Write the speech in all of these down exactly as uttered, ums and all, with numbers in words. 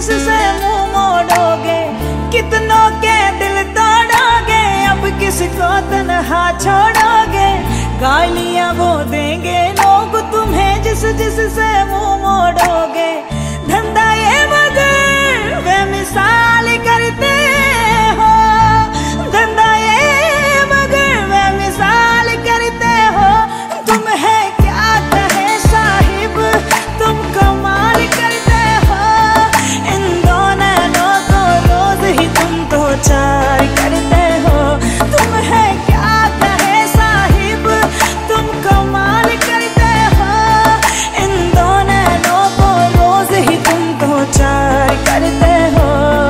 जिससे मुंह मोड़ोगे, कितनों के दिल तोड़ोगे, अब किसको तन्हा छोड़ोगे। गालियां वो देंगे लोग तुम्हें जिस जिससे मुंह मोड़ोगे। धंधा ये मगर वे मिसाल करते हो, धंधा ये मगर वे मिसाल करते हो। तुम है क्या कहे साहिब, तुम कमाल करते हो। इन दोनों को रोज ही तुम तो चार करते हो। तुम है क्या कहे साहिब, तुम कमाल करते हो। इन दोनों को रोज ही तुम तो चार करते हो।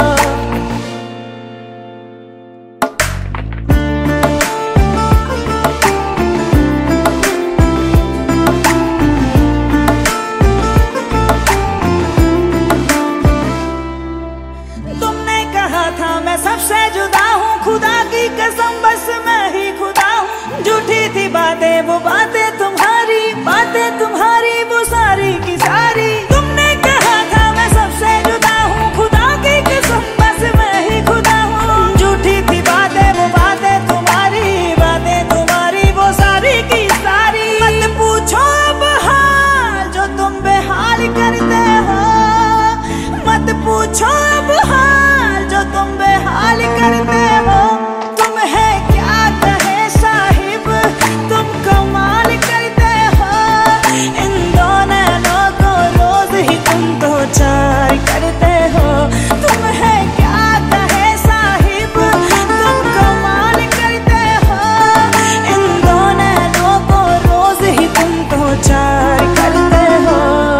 तुमने कहा था मैं सबसे जुदा हूँ, खुदा की कसम बस मैं ही खुदा हूँ। झूठी थी बातें वो बातें तुम्हारी, बातें तुम्हारी वो सारी की सारी। तुमने कहा था मैं सबसे जुदा हूँ, खुदा की कसम बस मैं ही खुदा हूँ। झूठी थी बातें वो बातें तुम्हारी, बातें तुम्हारी वो सारी की सारी। मत पूछो अब हाल जो तुम बेहाल करते हो, मत पूछो अब हाल जो तुम बेहाल करते हो। तुम है क्या कहे साहिब, तुम कमाल करते हो। इन दोनों को रोज ही तुम तो चार करते हो। तुम है क्या कहे साहिब, तुम कमाल करते हो। इन दोनों को रोज ही तुम तो चार करते हो।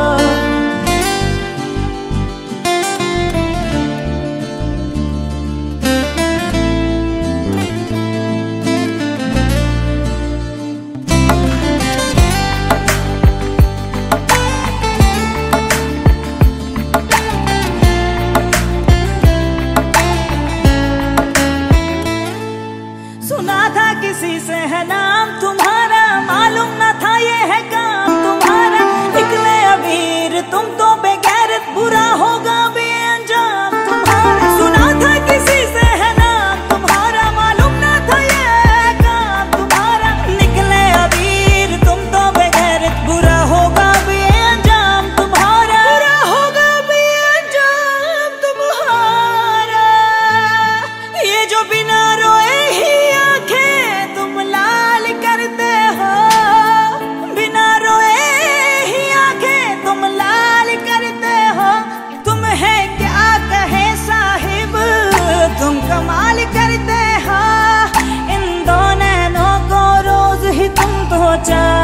सुना था किसी से है नाम तुम्हारा, मालूम न था ये है काम तुम्हारा। निकले अबीर तुम तो बेगैरत, बुरा होगा भी अंजाम तुम्हारा। सुना था किसी से है नाम तुम्हारा, मालूम न था ये है काम तुम्हारा। निकले अबीर तुम तो बेगैरत, बुरा होगा भी अंजाम तुम्हारा। बुरा होगा भी अंजाम तुम्हारा। ये जो बिना रोए ही आंखें तुम लाल करते हो, बिना रोए ही आंखें तुम लाल करते हो। तुम है क्या कहे साहिब, तुम कमाल करते हो। इन दोनों को रोज ही तुम तो चार